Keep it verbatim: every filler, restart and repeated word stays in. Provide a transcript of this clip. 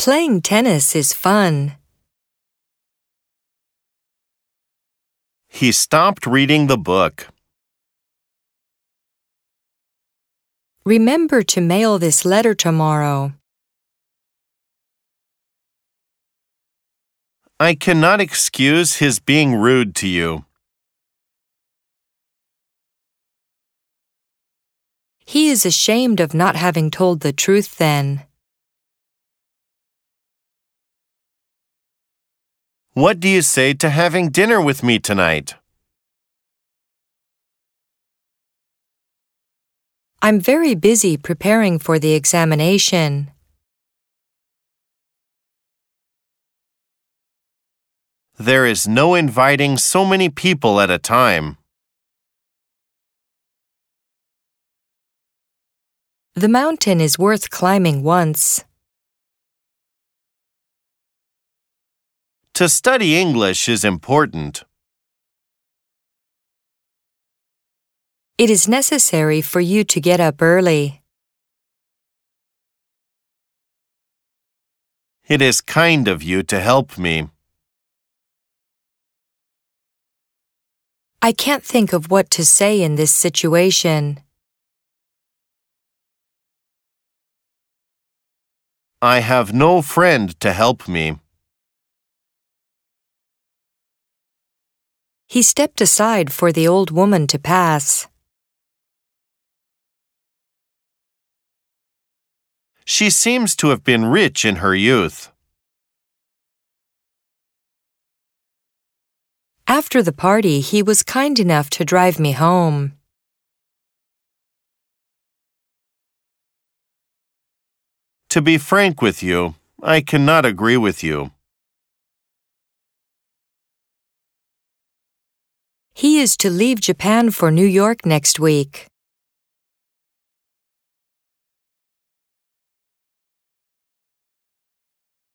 Playing tennis is fun. He stopped reading the book. Remember to mail this letter tomorrow. I cannot excuse his being rude to you. He is ashamed of not having told the truth then. What do you say to having dinner with me tonight? I'm very busy preparing for the examination. There is no inviting so many people at a time. The mountain is worth climbing once. To study English is important. It is necessary for you to get up early. It is kind of you to help me. I can't think of what to say in this situation. I have no friend to help me. He stepped aside for the old woman to pass. She seems to have been rich in her youth. After the party, he was kind enough to drive me home. To be frank with you, I cannot agree with you. He is to leave Japan for New York next week.